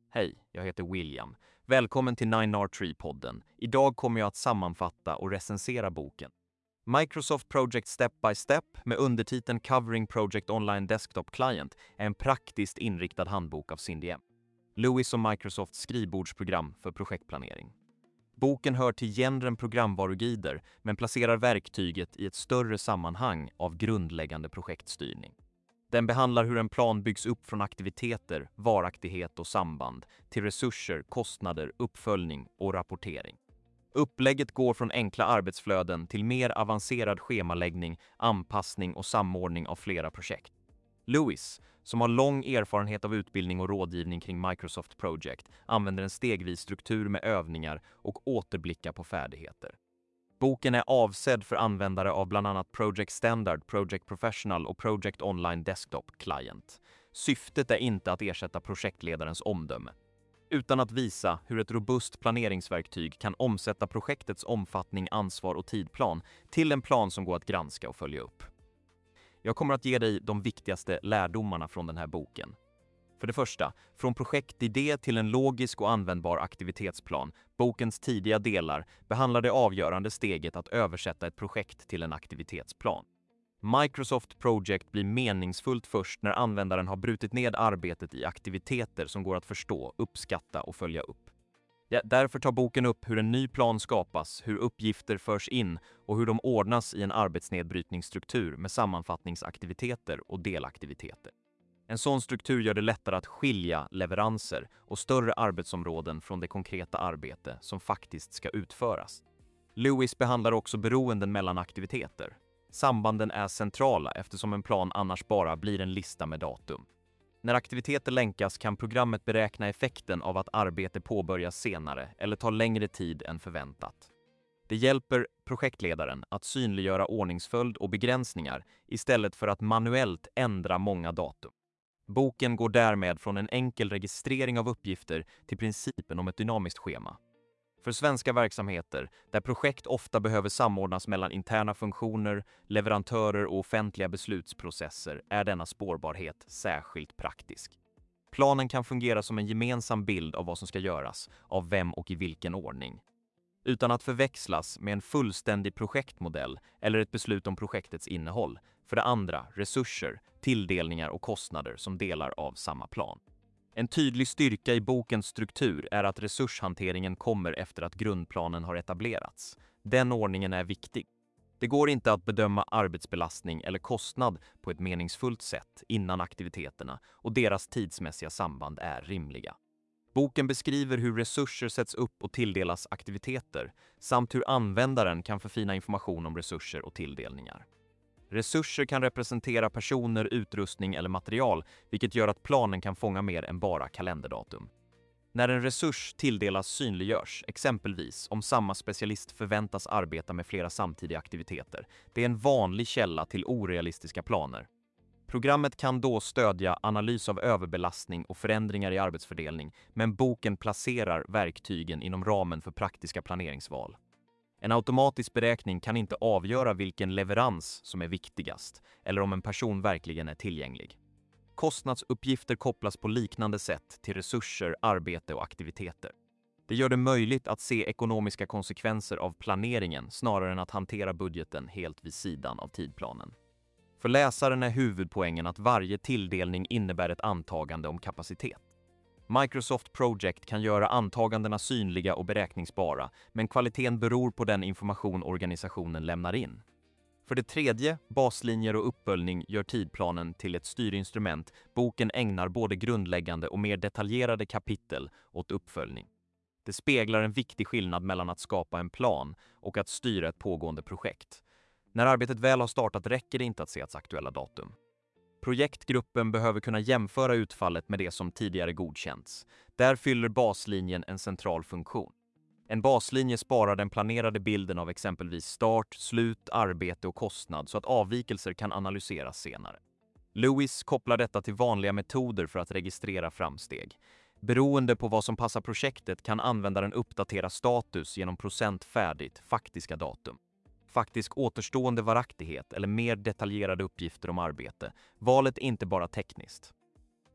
Hej, jag heter William. Välkommen till 9R3-podden. Idag kommer jag att sammanfatta och recensera boken. Microsoft Project Step by Step med undertiteln Covering Project Online Desktop Client är en praktiskt inriktad handbok av Cindy M. Lewis och Microsofts skrivbordsprogram för projektplanering. Boken hör till genren programvaruguider men placerar verktyget i ett större sammanhang av grundläggande projektstyrning. Den behandlar hur en plan byggs upp från aktiviteter, varaktighet och samband till resurser, kostnader, uppföljning och rapportering. Upplägget går från enkla arbetsflöden till mer avancerad schemaläggning, anpassning och samordning av flera projekt. Lewis, som har lång erfarenhet av utbildning och rådgivning kring Microsoft Project, använder en stegvis struktur med övningar och återblickar på färdigheter. Boken är avsedd för användare av bland annat Project Standard, Project Professional och Project Online Desktop Client. Syftet är inte att ersätta projektledarens omdöme, utan att visa hur ett robust planeringsverktyg kan omsätta projektets omfattning, ansvar och tidplan till en plan som går att granska och följa upp. Jag kommer att ge dig de viktigaste lärdomarna från den här boken. För det första, från projektidé till en logisk och användbar aktivitetsplan. Bokens tidiga delar behandlar det avgörande steget att översätta ett projekt till en aktivitetsplan. Microsoft Project blir meningsfullt först när användaren har brutit ned arbetet i aktiviteter som går att förstå, uppskatta och följa upp. Därför tar boken upp hur en ny plan skapas, hur uppgifter förs in och hur de ordnas i en arbetsnedbrytningsstruktur med sammanfattningsaktiviteter och delaktiviteter. En sån struktur gör det lättare att skilja leveranser och större arbetsområden från det konkreta arbete som faktiskt ska utföras. Lewis behandlar också beroenden mellan aktiviteter. Sambanden är centrala eftersom en plan annars bara blir en lista med datum. När aktiviteter länkas kan programmet beräkna effekten av att arbete påbörjas senare eller tar längre tid än förväntat. Det hjälper projektledaren att synliggöra ordningsföljd och begränsningar istället för att manuellt ändra många datum. Boken går därmed från en enkel registrering av uppgifter till principen om ett dynamiskt schema. För svenska verksamheter, där projekt ofta behöver samordnas mellan interna funktioner, leverantörer och offentliga beslutsprocesser, är denna spårbarhet särskilt praktisk. Planen kan fungera som en gemensam bild av vad som ska göras, av vem och i vilken ordning, utan att förväxlas med en fullständig projektmodell eller ett beslut om projektets innehåll. För det andra, resurser, tilldelningar och kostnader som delar av samma plan. En tydlig styrka i bokens struktur är att resurshanteringen kommer efter att grundplanen har etablerats. Den ordningen är viktig. Det går inte att bedöma arbetsbelastning eller kostnad på ett meningsfullt sätt innan aktiviteterna och deras tidsmässiga samband är rimliga. Boken beskriver hur resurser sätts upp och tilldelas aktiviteter samt hur användaren kan förfina information om resurser och tilldelningar. Resurser kan representera personer, utrustning eller material, vilket gör att planen kan fånga mer än bara kalenderdatum. När en resurs tilldelas synliggörs, exempelvis om samma specialist förväntas arbeta med flera samtidiga aktiviteter. Det är en vanlig källa till orealistiska planer. Programmet kan då stödja analys av överbelastning och förändringar i arbetsfördelning, men boken placerar verktygen inom ramen för praktiska planeringsval. En automatisk beräkning kan inte avgöra vilken leverans som är viktigast eller om en person verkligen är tillgänglig. Kostnadsuppgifter kopplas på liknande sätt till resurser, arbete och aktiviteter. Det gör det möjligt att se ekonomiska konsekvenser av planeringen snarare än att hantera budgeten helt vid sidan av tidplanen. För läsaren är huvudpoängen att varje tilldelning innebär ett antagande om kapacitet. Microsoft Project kan göra antagandena synliga och beräkningsbara, men kvaliteten beror på den information organisationen lämnar in. För det tredje, baslinjer och uppföljning gör tidplanen till ett styrinstrument. Boken ägnar både grundläggande och mer detaljerade kapitel åt uppföljning. Det speglar en viktig skillnad mellan att skapa en plan och att styra ett pågående projekt. När arbetet väl har startat räcker det inte att se ett aktuella datum. Projektgruppen behöver kunna jämföra utfallet med det som tidigare godkänts. Där fyller baslinjen en central funktion. En baslinje sparar den planerade bilden av exempelvis start, slut, arbete och kostnad så att avvikelser kan analyseras senare. Lewis kopplar detta till vanliga metoder för att registrera framsteg. Beroende på vad som passar projektet kan användaren uppdatera status genom procent färdigt, faktiska datum, faktisk återstående varaktighet eller mer detaljerade uppgifter om arbete. Valet är inte bara tekniskt.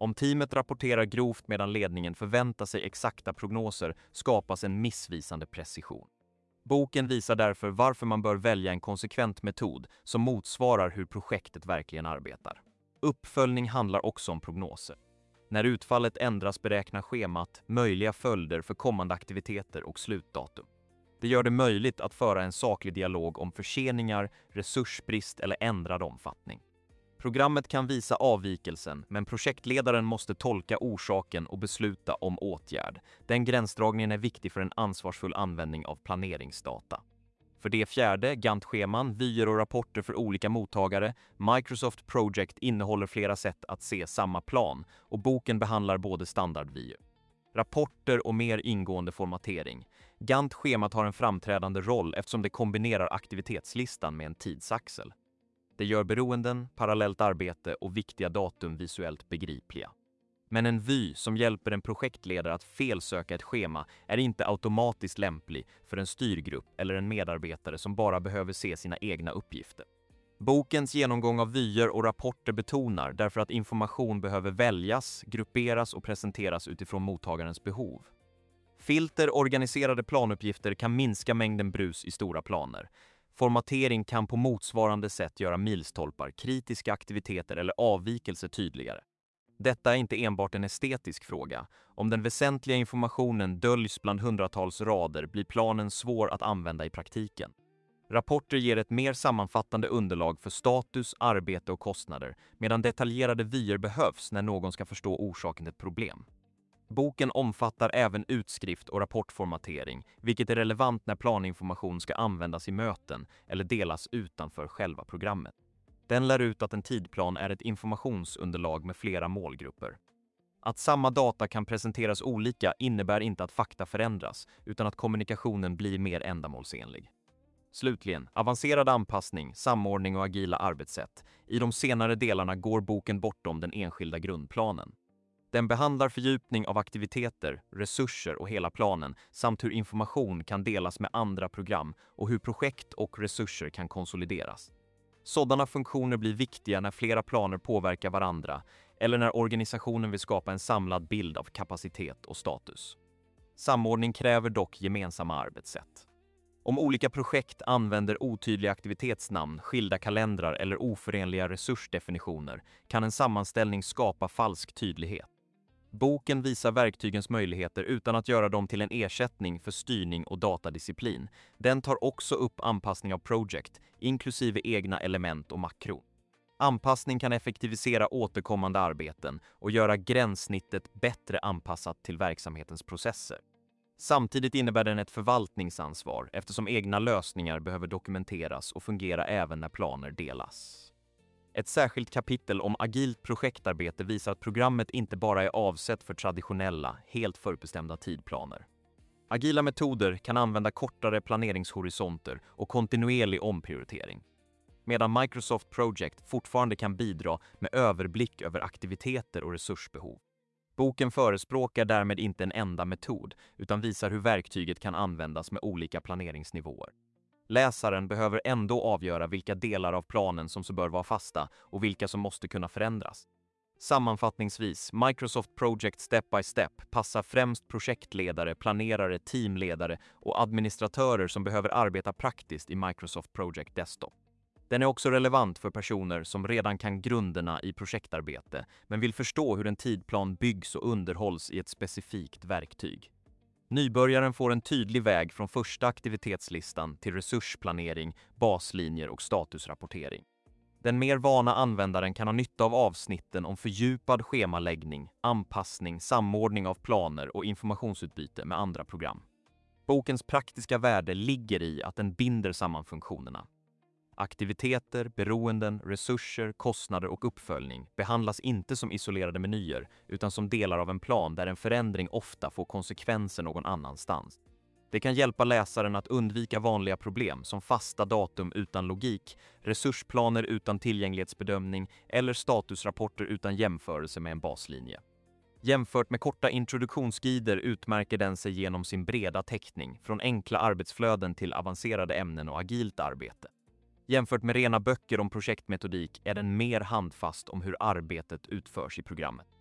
Om teamet rapporterar grovt medan ledningen förväntar sig exakta prognoser skapas en missvisande precision. Boken visar därför varför man bör välja en konsekvent metod som motsvarar hur projektet verkligen arbetar. Uppföljning handlar också om prognoser. När utfallet ändras beräknar schemat möjliga följder för kommande aktiviteter och slutdatum. Det gör det möjligt att föra en saklig dialog om förseningar, resursbrist eller ändrad omfattning. Programmet kan visa avvikelsen, men projektledaren måste tolka orsaken och besluta om åtgärd. Den gränsdragningen är viktig för en ansvarsfull användning av planeringsdata. För det fjärde, Gantt-scheman, vyer och rapporter för olika mottagare. Microsoft Project innehåller flera sätt att se samma plan och boken behandlar både standardvyer, rapporter och mer ingående formatering. Gantt-schemat har en framträdande roll eftersom det kombinerar aktivitetslistan med en tidsaxel. Det gör beroenden, parallellt arbete och viktiga datum visuellt begripliga. Men en vy som hjälper en projektledare att felsöka ett schema är inte automatiskt lämplig för en styrgrupp eller en medarbetare som bara behöver se sina egna uppgifter. Bokens genomgång av vyer och rapporter betonar därför att information behöver väljas, grupperas och presenteras utifrån mottagarens behov. Filter, organiserade planuppgifter kan minska mängden brus i stora planer. Formatering kan på motsvarande sätt göra milstolpar, kritiska aktiviteter eller avvikelser tydligare. Detta är inte enbart en estetisk fråga. Om den väsentliga informationen döljs bland hundratals rader blir planen svår att använda i praktiken. Rapporter ger ett mer sammanfattande underlag för status, arbete och kostnader, medan detaljerade vyer behövs när någon ska förstå orsaken till ett problem. Boken omfattar även utskrift och rapportformatering, vilket är relevant när planinformation ska användas i möten eller delas utanför själva programmet. Den lär ut att en tidplan är ett informationsunderlag med flera målgrupper. Att samma data kan presenteras olika innebär inte att fakta förändras, utan att kommunikationen blir mer ändamålsenlig. Slutligen, avancerad anpassning, samordning och agila arbetssätt. I de senare delarna går boken bortom den enskilda grundplanen. Den behandlar fördjupning av aktiviteter, resurser och hela planen samt hur information kan delas med andra program och hur projekt och resurser kan konsolideras. Sådana funktioner blir viktiga när flera planer påverkar varandra eller när organisationen vill skapa en samlad bild av kapacitet och status. Samordning kräver dock gemensamma arbetssätt. Om olika projekt använder otydliga aktivitetsnamn, skilda kalendrar eller oförenliga resursdefinitioner kan en sammanställning skapa falsk tydlighet. Boken visar verktygens möjligheter utan att göra dem till en ersättning för styrning och datadisciplin. Den tar också upp anpassning av projekt, inklusive egna element och makro. Anpassning kan effektivisera återkommande arbeten och göra gränssnittet bättre anpassat till verksamhetens processer. Samtidigt innebär den ett förvaltningsansvar eftersom egna lösningar behöver dokumenteras och fungera även när planer delas. Ett särskilt kapitel om agilt projektarbete visar att programmet inte bara är avsett för traditionella, helt förbestämda tidplaner. Agila metoder kan använda kortare planeringshorisonter och kontinuerlig omprioritering, medan Microsoft Project fortfarande kan bidra med överblick över aktiviteter och resursbehov. Boken förespråkar därmed inte en enda metod, utan visar hur verktyget kan användas med olika planeringsnivåer. Läsaren behöver ändå avgöra vilka delar av planen som så bör vara fasta och vilka som måste kunna förändras. Sammanfattningsvis, Microsoft Project Step by Step passar främst projektledare, planerare, teamledare och administratörer som behöver arbeta praktiskt i Microsoft Project Desktop. Den är också relevant för personer som redan kan grunderna i projektarbete men vill förstå hur en tidplan byggs och underhålls i ett specifikt verktyg. Nybörjaren får en tydlig väg från första aktivitetslistan till resursplanering, baslinjer och statusrapportering. Den mer vana användaren kan ha nytta av avsnitten om fördjupad schemaläggning, anpassning, samordning av planer och informationsutbyte med andra program. Bokens praktiska värde ligger i att den binder samman funktionerna. Aktiviteter, beroenden, resurser, kostnader och uppföljning behandlas inte som isolerade menyer utan som delar av en plan där en förändring ofta får konsekvenser någon annanstans. Det kan hjälpa läsaren att undvika vanliga problem som fasta datum utan logik, resursplaner utan tillgänglighetsbedömning eller statusrapporter utan jämförelse med en baslinje. Jämfört med korta introduktionsguider utmärker den sig genom sin breda täckning, från enkla arbetsflöden till avancerade ämnen och agilt arbete. Jämfört med rena böcker om projektmetodik är den mer handfast om hur arbetet utförs i programmet.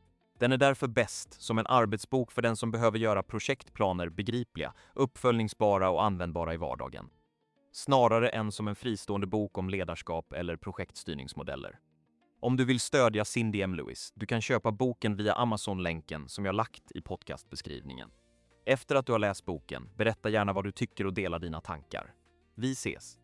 Den är därför bäst som en arbetsbok för den som behöver göra projektplaner begripliga, uppföljningsbara och användbara i vardagen. Snarare än som en fristående bok om ledarskap eller projektstyrningsmodeller. Om du vill stödja Cindy M. Lewis, du kan köpa boken via Amazon-länken som jag lagt i podcastbeskrivningen. Efter att du har läst boken, berätta gärna vad du tycker och dela dina tankar. Vi ses!